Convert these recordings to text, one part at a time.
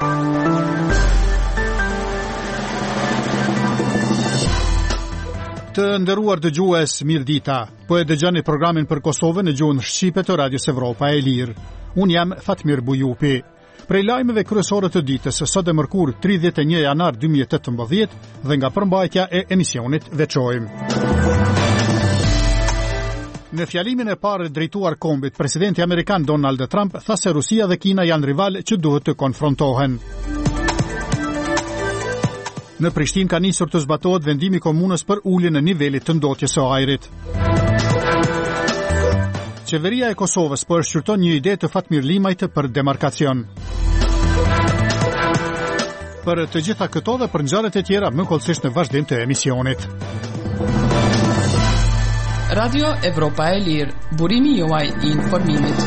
Të nderuar dëgjues, mirë dita. Po e dëgjoni programin për Kosovën në gjuhën shqipe të Radios Evropa e Lirë. Unë jam Fatmir Bujupi. Prej lajmeve kryesore të ditës, sot e mërkur 31 janar 2018 dhe nga përmbajtja e emisionit veçojmë. Në fjalimin e parë drejtuar kombit, presidenti amerikan Donald Trump tha se Rusia dhe Kina janë rival që duhet të konfrontohen. Në Prishtinë ka nisur të zbatohet vendimi i komunës për uljen e nivelit të ndotjes së ajrit. Qeveria e Kosovës po shqyrton një ide të Fatmir Limajt për demarkacion. Për të gjitha këto dhe për ngjarjet e tjera më kollësisht në vazhdim të emisionit. Radio Evropa e Lirë, burimi juaj i informimit.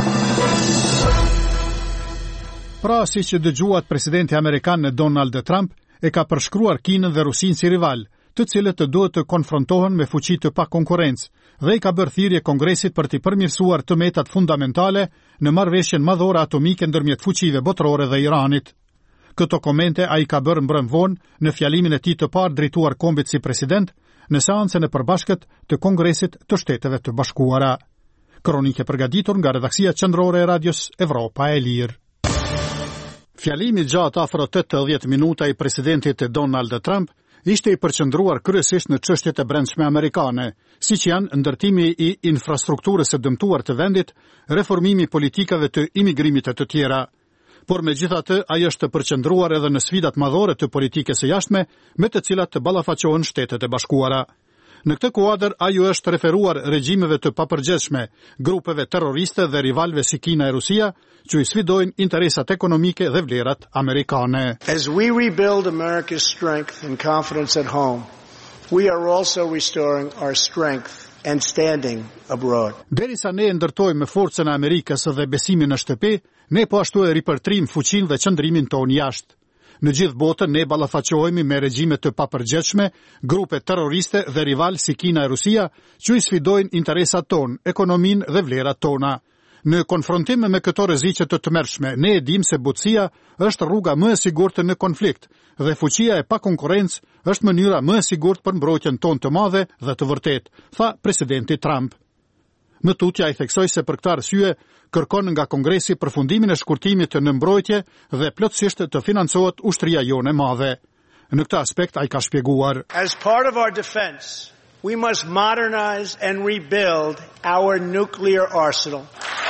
Pra, si që dëgjuat, presidenti amerikan Donald Trump e ka përshkruar Kinën dhe Rusinë si rival, të cilët të duhet të konfrontohen me fuqi të pa konkurrencë, dhe i ka bërë thirrje Kongresit për të përmirësuar të metat fundamentale në marrëveshjen madhore atomike ndërmjet fuqive botërore dhe Iranit. Këto komente ai ka bërë mbrëm vonë në fjalimin e tij të parë drejtuar kombit si president në seancën e përbashkët të Kongresit të Shteteve të Bashkuara. Kronikë e përgatitur nga redaksia qendrore e Radios Evropa e Lirë. Fjalimi gjatë afro 80 minuta i presidentit Donald Trump ishte i përqendruar kryesisht në çështjet e brendshme amerikane, siç janë ndërtimi i infrastrukturës së dëmtuar të vendit, reformimi i politikave të imigrimit e të tjera. Por megjithatë, ai është të përqendruar edhe në sfidat madhore të politikës së jashtme, me të cilat të ballafaqohen Shtetet e Bashkuara. Në këtë kuadër, ai është referuar regjimeve të papërgjithshme, grupeve terroriste dhe rivalve si Kina e Rusia, që i sfidojnë interesat ekonomike dhe vlerat amerikane. As we rebuild America's strength and confidence at home, we are also restoring our strength and standing abroad. Derisa ne ndërtojmë forcën e Amerikës dhe besimin në shtëpi, ne po ashtu e ripërtrim fuqinë dhe qëndrimin tonë jashtë. Në gjithë botën ne ballafaqohemi me regjime të papërgjithshme, grupe terroriste dhe rival si Kina e Rusia, që i sfidojnë interesat tonë, ekonominë dhe vlerat tona. Në konfrontim me këto rreziqe të tmerrshme, ne e dimë se butësia është rruga më e sigurt në konflikt dhe fuqia e pa konkurrencë është mënyra më e sigurt për mbrojtjen tonë të madhe dhe të vërtetë, tha presidenti Trump. Më tutja i theksoi se për këtë arsye kërkon nga Kongresi përfundimin e shkurtimit në mbrojtje dhe plotësisht të financohet ushtria jone e madhe. Në këtë aspekt ai ka shpjeguar: As part of our defense, we must modernize and rebuild our nuclear arsenal.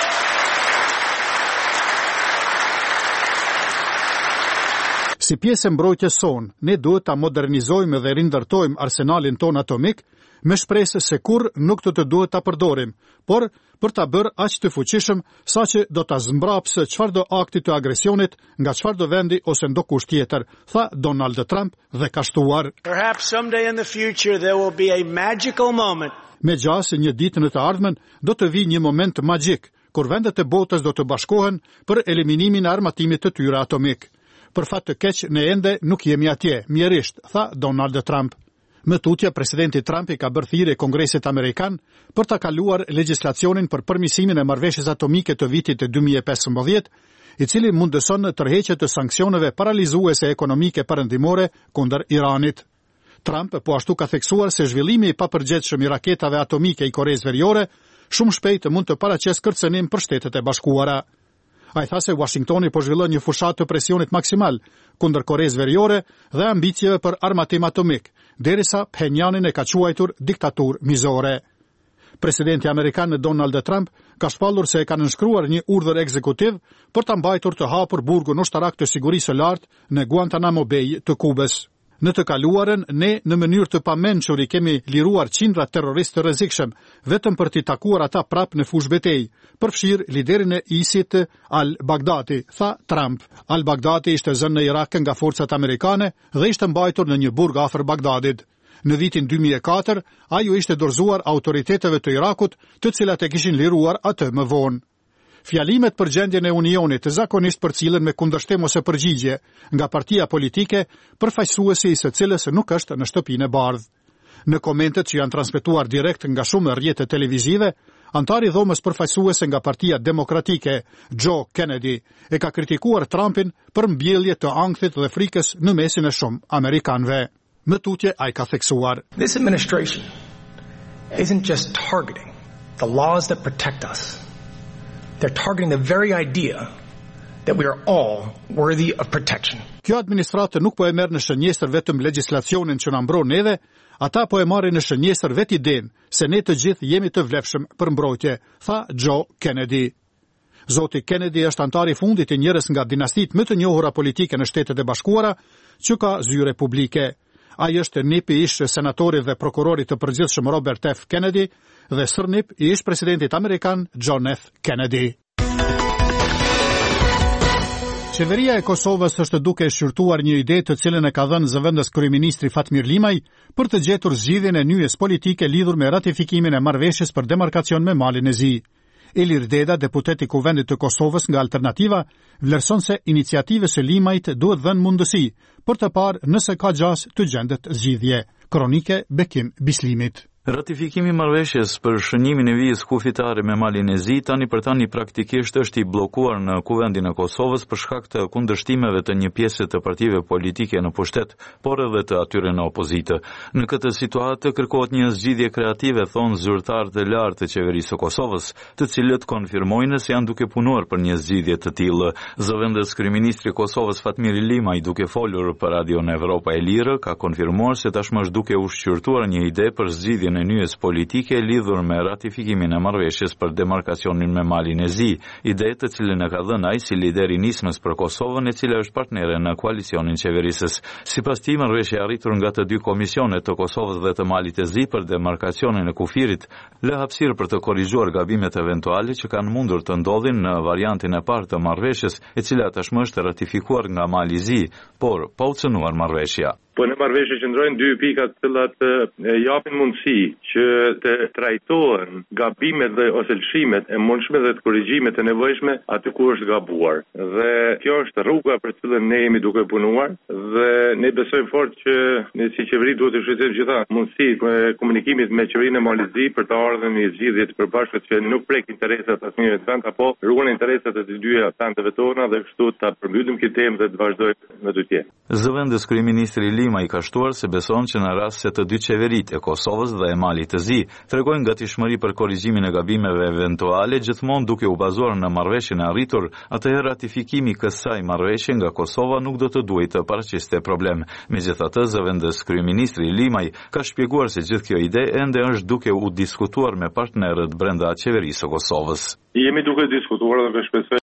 Si pjesë e mbrojtjes sonë, ne duhet ta modernizojmë dhe rindërtojmë arsenalin ton atomik, me shpresë se kur nuk të duhet ta përdorim, por për ta bërë aq të fuqishëm saqë do ta zmbrapsë çfarëdo akti të agresionit nga çfarëdo vendi ose ndokush tjetër, tha Donald Trump dhe ka shtuar: Perhaps someday in the future there will be a magical moment. Me gjasë një ditë në të ardhmen do të vijë një moment magjik kur vendet e botës do të bashkohen për eliminimin e armatimit të tyre atomik. Për fat të keq ne ende nuk jemi atje, mjerisht, tha Donald Trump. Më tutje, presidenti Trump i ka bërë thirrje Kongresit amerikan për ta kaluar legjislacionin për përmirësimin e marrëveshjes atomike të vitit 2015, i cili mundëson tërheqje të sanksioneve paralizuese ekonomike perëndimore kundër Iranit. Trump po ashtu ka theksuar se zhvillimi i papërgjithshëm i raketave atomike i Koreas Veriore shumë shpejt mund të paraqesë kërcënim për Shtetet e Bashkuara. Ai tha se Washingtoni po zhvillon një fushat të presionit maksimal kundër Koreas Veriore dhe ambicieve për armatim atomik, derisa Pjongjanin e ka quajtur diktaturë mizore. Presidenti amerikan Donald Trump ka shpallur se e ka nënshkruar një urdhër ekzekutiv për ta mbajtur të hapur burgun ushtarak të sigurisë së lartë në Guantanamo Bay të Kubës. Në të kaluarën, ne në mënyrë të pamençur i kemi liruar qindra terroristë të rrezikshëm, vetëm për t'i takuar ata prapë në fushë betejë, përfshir liderin e ISIS al-Baghdadi, tha Trump. Al-Baghdadi ishte zënë në Irak nga forcat amerikane dhe ishte mbajtur në një burg afër Bagdadit. Në vitin 2004, ai u ishte dorëzuar autoriteteve të Irakut, të cilat e kishin liruar atë më vonë. Fjalimet për gjendjen e Unionit zakonisht përcillen me kundërshtim ose përgjigje nga partia politike, përfaqësuesi i së cilës nuk është në shtëpinë e bardhë. Në komentet që janë transmetuar direkt nga shumë rrjete televizive, Antari dhomës përfaqësuese nga Partia Demokratike, Joe Kennedy, e ka kritikuar Trumpin për mbjellje të ankthit dhe frikës në mesin e shumë amerikanëve. Më tutje ai ka theksuar: This administration isn't just targeting the laws that protect us. They're targeting the very idea that we are all worthy of protection. Kjo administratë nuk po e merr në shënjesër vetëm legjislacionin që na mbron neve, ata po e marrin në shënjesër vetë idenë se ne të gjithë jemi të vlefshëm për mbrojtje, tha Joe Kennedy. Zoti Kennedy është antari i fundit i njërës nga dinastit më të njohura politike në Shtetet e Bashkuara që ka zyre publike. Ai është nipi i ish senatorit dhe prokurorit të përgjithshëm Robert F. Kennedy dhe sërnip i ish presidentit amerikan John F. Kennedy. Qeveria e Kosovës është duke shqyrtuar një ide të cilën e ka dhënë zëvendës kryeministri Fatmir Limaj për të gjetur zgjidhjen e nyjes politike lidhur me ratifikimin e marrëveshjes për demarkacion me Malin e Zi. Ilir Deda, deputet i Kuvendit të Kosovës nga Alternativa, vlerëson se iniciativës së Limajt duhet dhënë mundësi për të parë nëse ka gjas të gjendet zgjidhje. Kronike Bekim Bislimit. Ratifikimi i marrëveshjes për shënimin e vijës kufitare me Malin e Zi tani për tani praktikisht është i bllokuar në Kuvendin e Kosovës për shkak të kundërshtimeve të një pjese të partive politike në pushtet, por edhe të atyre në opozitë. Në këtë situatë kërkohet një zgjidhje kreative, thon zyrtarë të lartë të qeverisë së Kosovës, të cilët konfirmojnë se janë duke punuar për një zgjidhje të tillë. Zëvendës kryeministri i Kosovës Fatmir Limaj, duke folur për Radion Evropa e Lirë, ka konfirmuar se tashmë është duke ushqyrtuar një ide për zgjidhjen e nyjes politike lidhur me ratifikimin e marrëveshjes për demarkacionin me Malin e Zi, ide të cilën e ka dhënë ai si lider i nismës për Kosovën, e cila është partnere në koalicionin qeverisës. Sipas tij, marrëveshja e arritur nga të dy komisionet të Kosovës dhe të Malit e Zi për demarkacionin e kufirit lë hapësirë për të korrigjuar gabimet eventuale që kanë mundur të ndodhin në variantin e parë të marrëveshjes, e cila tashmë është ratifikuar nga Mali i Zi, por pa u cënuar marrëveshja. Po në marrëveshje qëndrojnë dy pikat të cilat japin mundësi që të trajtohen gabimet dhe ose lëshimet e mundshme dhe të korrigjimet e nevojshme aty ku është gabuar. Dhe kjo është rruga për cilën ne jemi duke punuar dhe ne besojmë fort që ne si qeveri duhet të shqetësojmë gjitha mundësi e komunikimit me qeverinë e Malit të Zi për të ardhur në një zgjidhje të përbashkët që nuk prek interesat asnjëri të vend apo ruan interesat e të dyja vendeve tona dhe kështu ta përmbyllim këtë temë dhe të vazhdojmë në tutje. Zëvendës kryeministri Lima i ka shtuar se beson që në rast se të dy qeveritë e Kosovës dhe e Malit të Zi tregojnë gatishmëri për korrigjimin e gabimeve eventuale, gjithmonë duke u bazuar në marrëveshjen e arritur, atëherë ratifikimi i kësaj marrëveshje nga Kosova nuk do të duhet të paraqiste problem. Megjithatë, zëvendës kryeministri Limaj ka shpjeguar se gjithë kjo ide ende është duke u diskutuar me partnerët brenda qeverisë së Kosovës. Jemi duke diskutuar dhe shpresoj